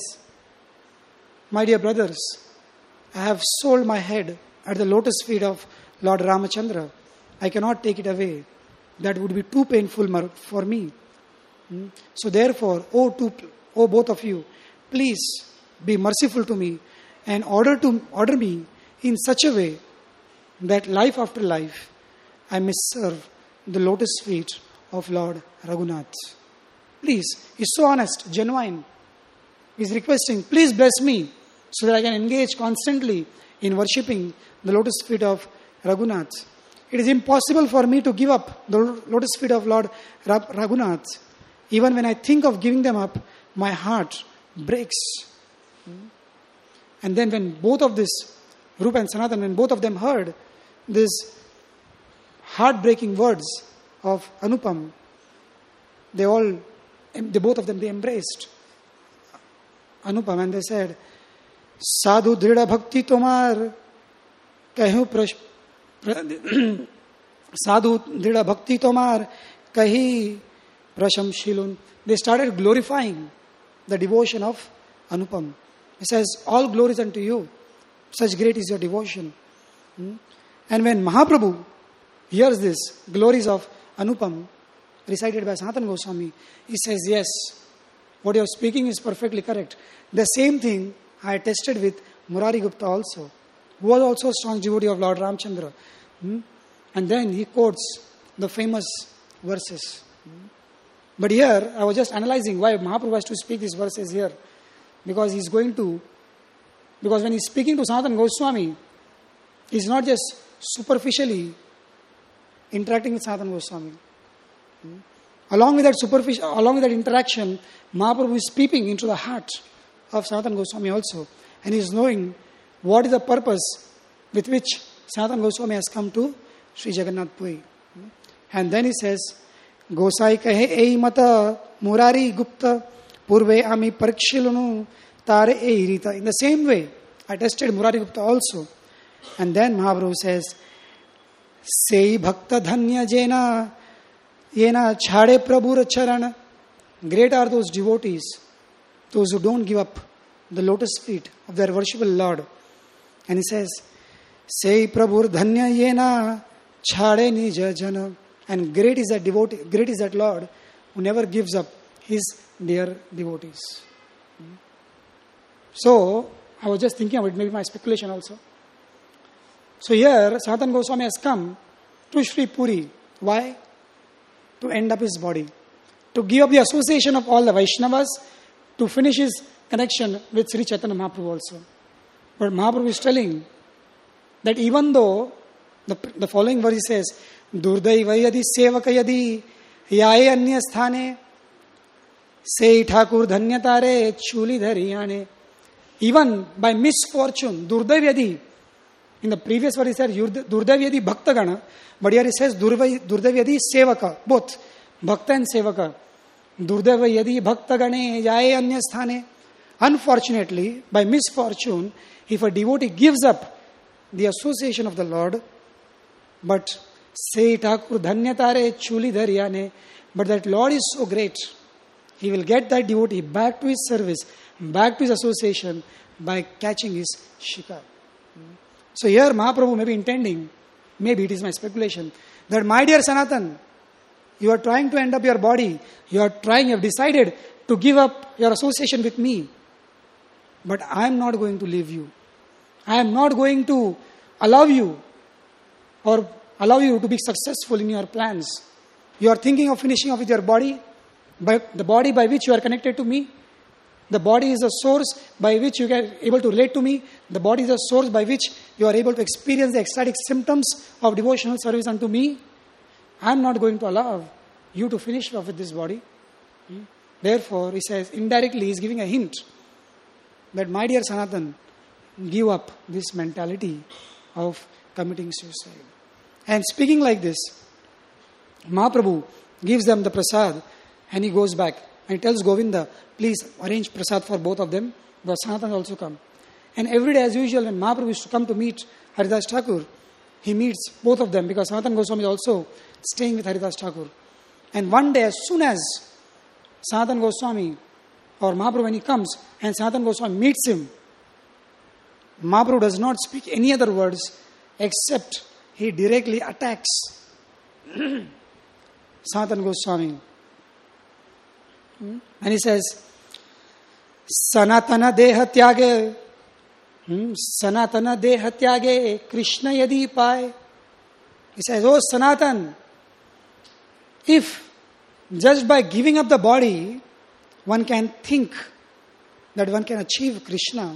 My dear brothers, I have sold my head at the lotus feet of Lord Ramachandra. I cannot take it away. That would be too painful for me. So therefore, oh, two, oh both of you, please be merciful to me and order to order me in such a way that life after life I may serve the lotus feet of Lord Raghunath. Please, he's so honest, genuine. He's requesting, please bless me so that I can engage constantly in worshipping the lotus feet of Raghunath. It is impossible for me to give up the lotus feet of Lord Raghunath. Even when I think of giving them up, my heart breaks. And then when both of this, Rupa and Sanatan, when both of them heard these heartbreaking words of Anupam, they all, they both of them, they embraced Anupam and they said, Sadhu Drida Bhakti Tomar Kahu Prash Sadhu Drida Bhakti Tomar Kahi Prasham Shilun. They started glorifying the devotion of Anupam. He says, all glories unto you. Such great is your devotion. Hmm? And when Mahaprabhu hears this, glories of Anupam, recited by Sanatana Goswami, he says, yes, what you are speaking is perfectly correct. The same thing I tested with Murari Gupta also, who was also a strong devotee of Lord Ramchandra. Hmm? And then he quotes the famous verses. Hmm? But here, I was just analyzing why Mahaprabhu has to speak these verses here. Because he's going to, because when he's speaking to Sanatana Goswami, he's not just superficially interacting with Sanatana Goswami. Hmm? Along with that superficial, along with that interaction, Mahaprabhu is peeping into the heart of Sanatana Goswami also. And he's knowing what is the purpose with which Sanatana Goswami has come to Sri Jagannath Puri. Hmm? And then he says, Gosai kahe ei mata Murari Gupta Purve ami parikshilunu tare e irita. In the same way, I tested Murari Gupta also. And then Mahaprabhu says, Sei bhakta dhanya jena yena chhade prabhur charana. Great are those devotees, those who don't give up the lotus feet of their worshipful Lord. And he says, Sei prabhur dhanya yena chhade nija jana. And great is that devotee, great is that Lord who never gives up his dear devotees. So, I was just thinking about it, maybe my speculation also. So here, Sanatana Goswami has come to Sri Puri. Why? To end up his body. To give up the association of all the Vaishnavas, to finish his connection with Sri Chaitanya Mahaprabhu also. But Mahaprabhu is telling that even though, the, the following verse says, Durdaiva yadi sevaka yadi yaye anya sthane sei thakur dhanyatare chuli dhariyane. Even by misfortune, Durdaiva yadi, in the previous verse he said Durdaiva yadi bhaktagana, but here he says Durdaiva yadi sevaka, both bhakta and sevaka. Durdaiva yadi bhaktagane yaye anya sthane. Unfortunately, by misfortune, if a devotee gives up the association of the Lord, but say Thakur dhanyatare chuli dhariyane, but that Lord is so great, he will get that devotee back to his service, back to his association by catching his shikar. So here Mahaprabhu may be intending, maybe it is my speculation, that my dear Sanatan, you are trying to end up your body, you are trying, you have decided to give up your association with me, but I am not going to leave you. I am not going to allow you or allow you to be successful in your plans. You are thinking of finishing off with your body, but the body by which you are connected to me, the body is a source by which you are able to relate to me, the body is a source by which you are able to experience the ecstatic symptoms of devotional service unto me. I am not going to allow you to finish off with this body. Therefore, he says, indirectly he is giving a hint that my dear Sanatan, give up this mentality of committing suicide. And speaking like this, Mahaprabhu gives them the prasad and he goes back and he tells Govinda, please arrange prasad for both of them, but Sanatan also come. And every day as usual, when Mahaprabhu used to come to meet Haridas Thakur, he meets both of them because Sanatan Goswami is also staying with Haridas Thakur. And one day, as soon as Sanatan Goswami or Mahaprabhu, when he comes and Sanatan Goswami meets him, Mahaprabhu does not speak any other words except he directly attacks Sanatan Goswami. And he says, Sanatana deha tyage, Sanatana deha tyage, Krishna yadi pai. He says, oh Sanatan, if just by giving up the body, one can think that one can achieve Krishna.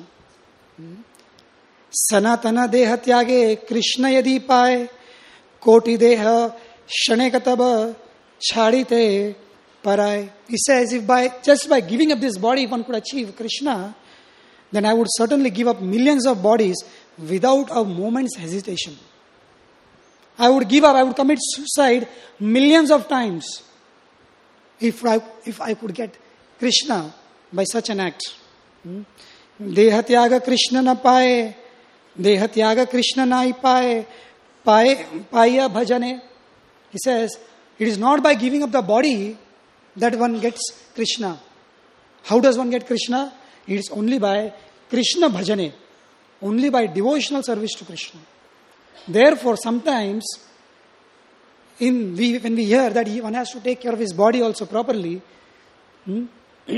Sanatana deha tyage, Krishna yadi pai, koti deha, shanekatab, chadite parai. He says, if by just by giving up this body, one could achieve Krishna, then I would certainly give up millions of bodies without a moment's hesitation. I would give up, I would commit suicide millions of times if I, if I could get Krishna by such an act. Dehatyaga Krishna na paye, Dehatyaga Krishna na paye, paye, paya bhajane. He says, it is not by giving up the body that one gets Krishna. How does one get Krishna? It is only by Krishna bhajane, only by devotional service to Krishna. Therefore, sometimes in we, when we hear that one has to take care of his body also properly, hmm,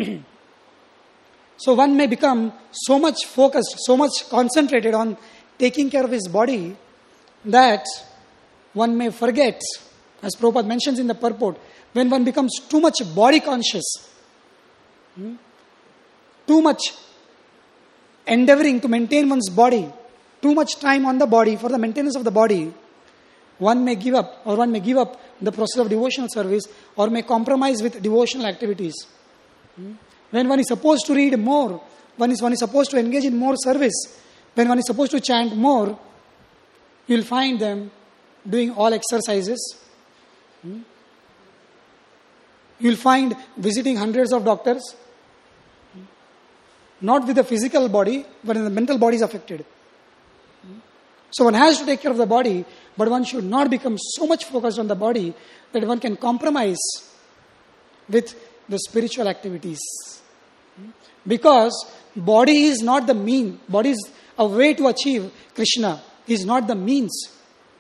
so one may become so much focused, so much concentrated on taking care of his body that one may forget, as Prabhupada mentions in the purport, when one becomes too much body conscious, hmm, too much endeavoring to maintain one's body, too much time on the body for the maintenance of the body, one may give up or one may give up the process of devotional service or may compromise with devotional activities. When one is supposed to read more, one is, one is supposed to engage in more service, when one is supposed to chant more, you will find them doing all exercises. You will find visiting hundreds of doctors. Not with the physical body, but when the mental body is affected. So one has to take care of the body, but one should not become so much focused on the body that one can compromise with the spiritual activities. Because body is not the mean. Body is a way to achieve Krishna. Is not the means.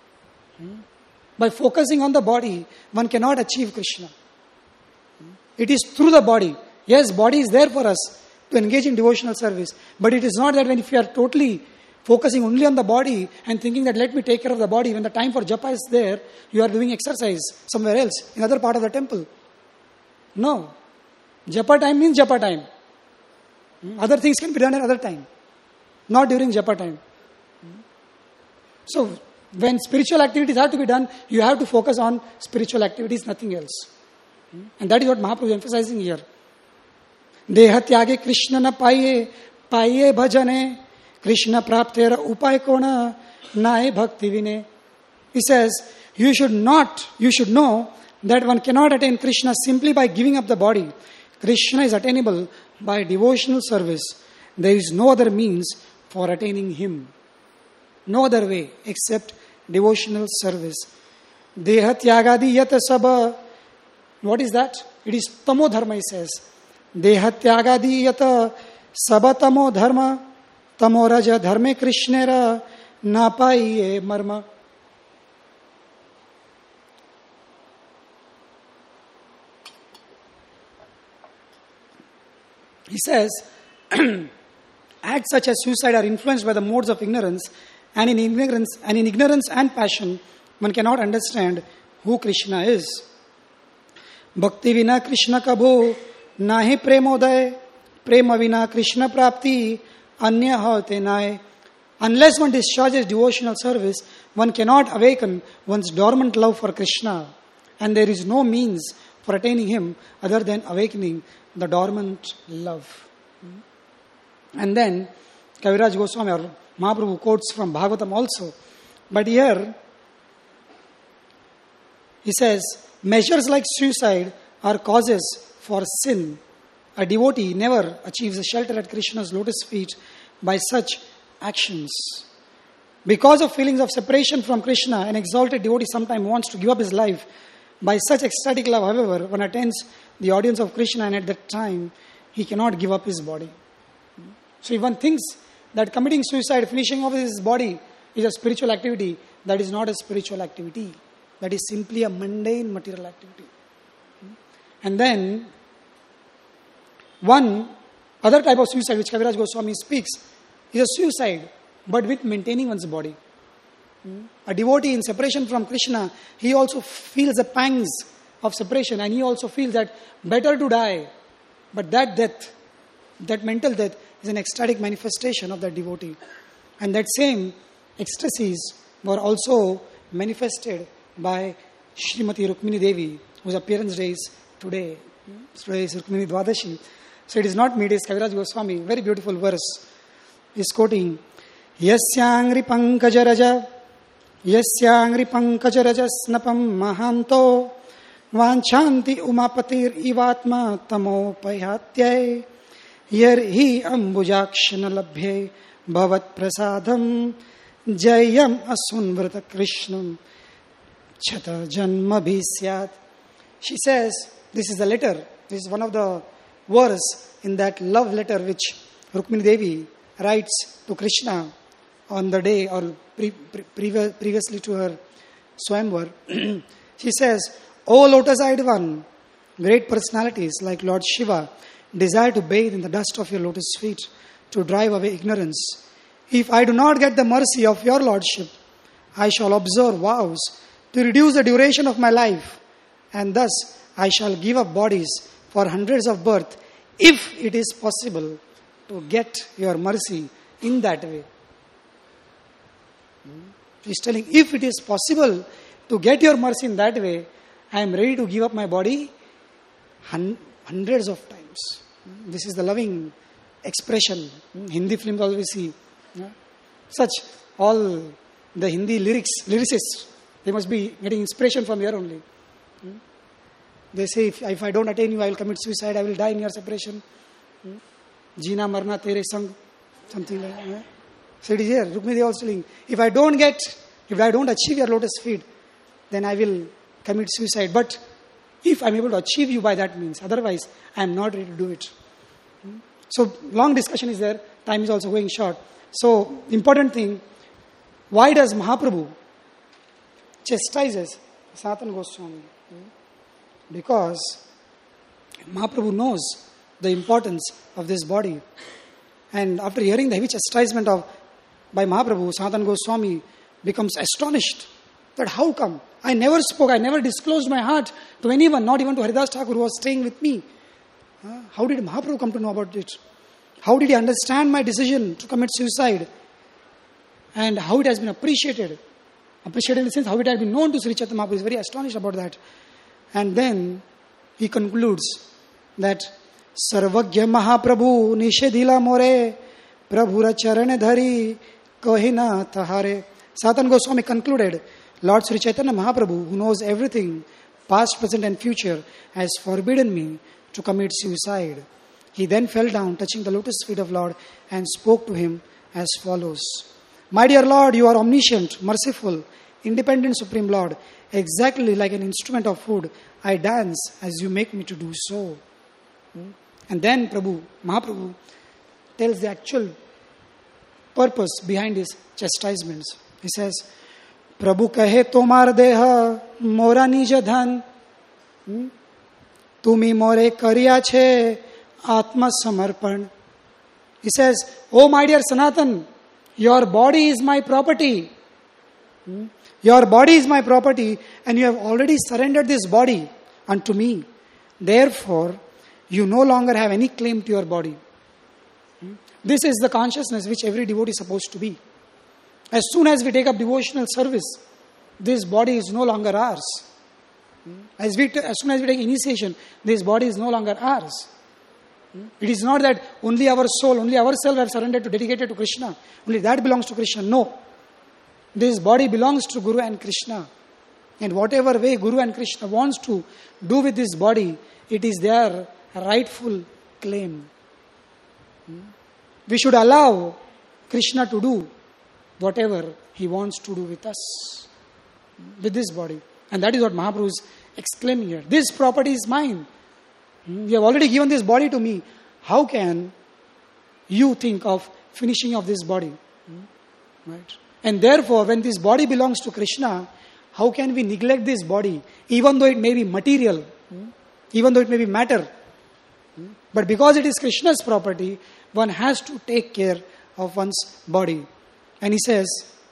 By focusing on the body, one cannot achieve Krishna. It is through the body. Yes, body is there for us to engage in devotional service. But it is not that when if you are totally focusing only on the body and thinking that let me take care of the body, when the time for japa is there, you are doing exercise somewhere else, in other part of the temple. No. Japa time means japa time. Other things can be done at other time. Not during japa time. So, when spiritual activities have to be done, you have to focus on spiritual activities, nothing else. And that is what Mahaprabhu is emphasizing here. Deha tyage Krishna na paye, paye bhajane, Krishna praptera upay kona, nae bhakti vine. He says, you should not, you should know that one cannot attain Krishna simply by giving up the body. Krishna is attainable by devotional service. There is no other means for attaining Him. No other way except devotional service. Deha tyagadi yata sabha. What is that? It is tamo dharma, he says. Deha tyagadi yata sabha tamo dharma. Tamo raja dharme krishnera napaiye marma. He says, acts such as suicide are influenced by the modes of ignorance, and in ignorance and in ignorance and passion, one cannot understand who Krishna is. Bhakti vina Krishna kabho, nahi premodaya, prema vina Krishna prapti, anya hote nae. Unless one discharges devotional service, one cannot awaken one's dormant love for Krishna, and there is no means for attaining Him other than awakening the dormant love. And then Kaviraj Goswami or Mahaprabhu quotes from Bhagavatam also. But here he says, measures like suicide are causes for sin. A devotee never achieves a shelter at Krishna's lotus feet by such actions. Because of feelings of separation from Krishna, an exalted devotee sometimes wants to give up his life. By such ecstatic love, however, one attains the audience of Krishna, and at that time, he cannot give up his body. So if one thinks that committing suicide, finishing off his body is a spiritual activity, that is not a spiritual activity. That is simply a mundane material activity. And then, one other type of suicide which Kaviraj Goswami speaks is a suicide, but with maintaining one's body. A devotee in separation from Krishna, he also feels the pangs of separation, and he also feels that better to die. But that death, that mental death, is an ecstatic manifestation of that devotee. And that same ecstasies were also manifested by Srimati Rukmini Devi, whose appearance day is today. Today is Rukmini Dwadashi. So it is not me, it is Kaviraj Goswami. Very beautiful verse. He is quoting, Yasyangri pankajaraja Yasyangri pankajaraja snapam mahanto Vanchanti umapatir ivatma tamo payatyay Yar hi ambujakshana labhye bhavat prasadam Jayam asunvrata krishnam chata janma bhisyat. She says, this is the letter, this is one of the verse in that love letter which Rukmini Devi writes to Krishna on the day or pre- pre- previ- previously to her Swayamvar. She says, O lotus-eyed one, great personalities like Lord Shiva desire to bathe in the dust of your lotus feet to drive away ignorance. If I do not get the mercy of your lordship, I shall observe vows to reduce the duration of my life, and thus I shall give up bodies for hundreds of births if it is possible to get your mercy in that way. He is telling, if it is possible to get your mercy in that way, I am ready to give up my body hun- hundreds of times. This is the loving expression. Hindi films always see. Such, all the Hindi lyrics, lyricists, they must be getting inspiration from here only. They say, if, if I don't attain you, I will commit suicide, I will die in your separation. Jina Marna Tere Sang, something like that. So it is here, Rukmini also telling, if I don't get, if I don't achieve your lotus feet, then I will commit suicide. But if I am able to achieve you by that means, otherwise I am not ready to do it. So long discussion is there, time is also going short. So important thing, why does Mahaprabhu chastises Sanatana Goswami? Because Mahaprabhu knows the importance of this body. And after hearing the heavy chastisement of by Mahaprabhu, Sanatana Goswami becomes astonished that how come? I never spoke, I never disclosed my heart to anyone, not even to Haridas Thakur who was staying with me. Uh, how did Mahaprabhu come to know about it? How did he understand my decision to commit suicide? And how it has been appreciated. Appreciated in the sense how it has been known to Sri Chaitanya Mahaprabhu. He is very astonished about that. And then he concludes that Sarvagya Mahaprabhu Nishedila More Prabhura Charane Dhari Kohina Tahare. Sanatana Goswami concluded, Lord Sri Chaitanya Mahaprabhu, who knows everything, past, present and future, has forbidden me to commit suicide. He then fell down, touching the lotus feet of Lord, and spoke to him as follows. My dear Lord, you are omniscient, merciful, independent Supreme Lord. Exactly like an instrument of food, I dance as you make me to do so. And then Prabhu, Mahaprabhu, tells the actual purpose behind his chastisements. He says, Prabhu kahe tomar deha mora nij dhan, tumi more kariya che atma samarpan. He says, oh my dear Sanatan, your body is my property. Your body is my property, and you have already surrendered this body unto me. Therefore, you no longer have any claim to your body. This is the consciousness which every devotee is supposed to be. As soon as we take up devotional service, this body is no longer ours. As, we t- as soon as we take initiation, this body is no longer ours. It is not that only our soul, only ourselves are surrendered to, dedicated to Krishna. Only that belongs to Krishna. No. This body belongs to Guru and Krishna. And whatever way Guru and Krishna wants to do with this body, it is their rightful claim. We should allow Krishna to do whatever he wants to do with us, with this body. And that is what Mahaprabhu is exclaiming here. This property is mine. You have already given this body to me. How can you think of finishing of this body? Right? And therefore, when this body belongs to Krishna, how can we neglect this body, even though it may be material, even though it may be matter? But because it is Krishna's property, one has to take care of one's body. And he says,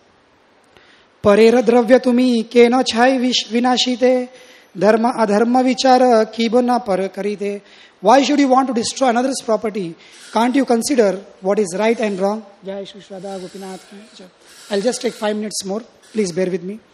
Parera dravya tumi kena chai vinashite dharma adharma vichara kibana par karite. Why should you want to destroy another's property? Can't you consider what is right and wrong? Jai Shri Shraddha Gopinath ki. I'll just take five minutes more. Please bear with me.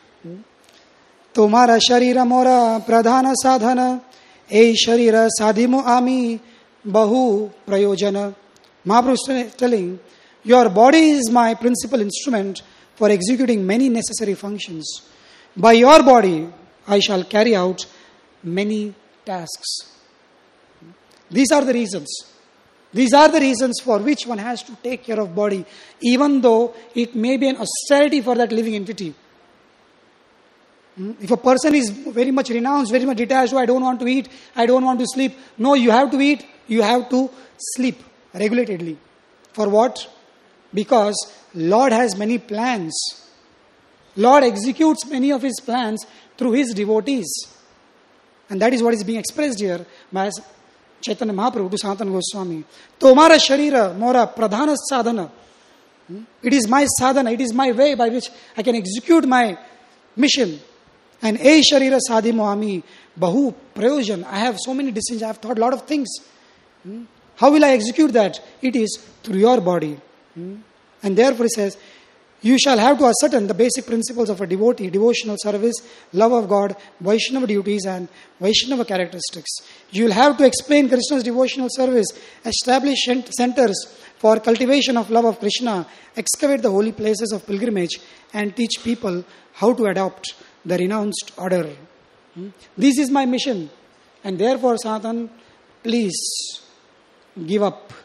Tomara sharira mora pradhana sadhana ei sharira sadhimu ami bahu prayojana. Mahaprabhu is telling, your body is my principal instrument for executing many necessary functions. By your body, I shall carry out many tasks. These are the reasons. These are the reasons for which one has to take care of body, even though it may be an austerity for that living entity. If a person is very much renounced, very much detached, oh, I don't want to eat, I don't want to sleep. No, you have to eat, you have to sleep regulatedly. For what? Because Lord has many plans. Lord executes many of His plans through His devotees. And that is what is being expressed here by Chaitanya Mahaprabhu to Sanatana Goswami. Tomara sharira mora pradhana sadhana. It is my sadhana, it is my way by which I can execute my mission. And e sharira sadhimu ami bahu prayojan. I have so many decisions, I have thought a lot of things. How will I execute that? It is through your body. And therefore he says, you shall have to ascertain the basic principles of a devotee, devotional service, love of God, Vaishnava duties and Vaishnava characteristics. You will have to explain Krishna's devotional service, establish centers for cultivation of love of Krishna, excavate the holy places of pilgrimage and teach people how to adopt the renounced order. This is my mission. And therefore, Sanatan, please give up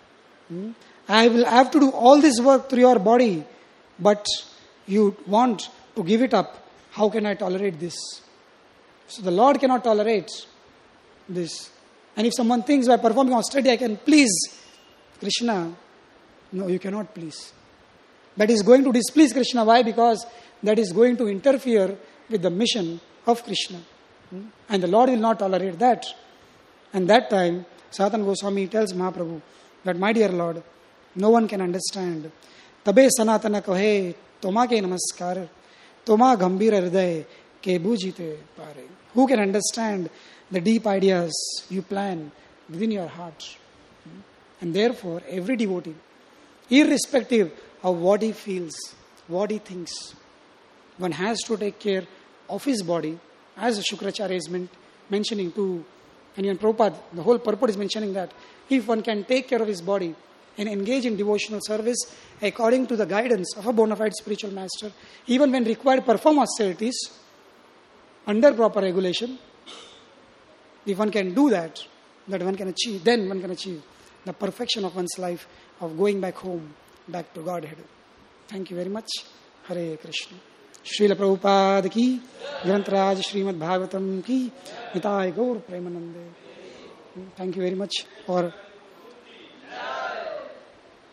Hmm? I will have to do all this work through your body, but you want to give it up. How can I tolerate this? So the Lord cannot tolerate this. And if someone thinks by performing austerity I can please Krishna, no, you cannot please. That is going to displease Krishna. Why? Because that is going to interfere with the mission of Krishna. Hmm? And the Lord will not tolerate that. And that time, Sanatana Goswami tells Mahaprabhu that, my dear Lord, no one can understand. Tabe Sanatana kahe, toma ke namaskar, toma gambhira hriday, ke bujite pare. Who can understand the deep ideas you plan within your heart? Hmm? And therefore, every devotee, irrespective of what he feels, what he thinks, one has to take care of his body, as Shukracharya is men- mentioning too. And even Prabhupada, the whole purport is mentioning that if one can take care of his body and engage in devotional service according to the guidance of a bona fide spiritual master, even when required perform austerities under proper regulation, if one can do that, that one can achieve, then one can achieve the perfection of one's life of going back home, back to Godhead. Thank you very much. Hare Krishna. Srila Prabhupada ki, Grantaraj Srimad Bhagavatam ki, Nitai Gaur Premanande. Thank you very much for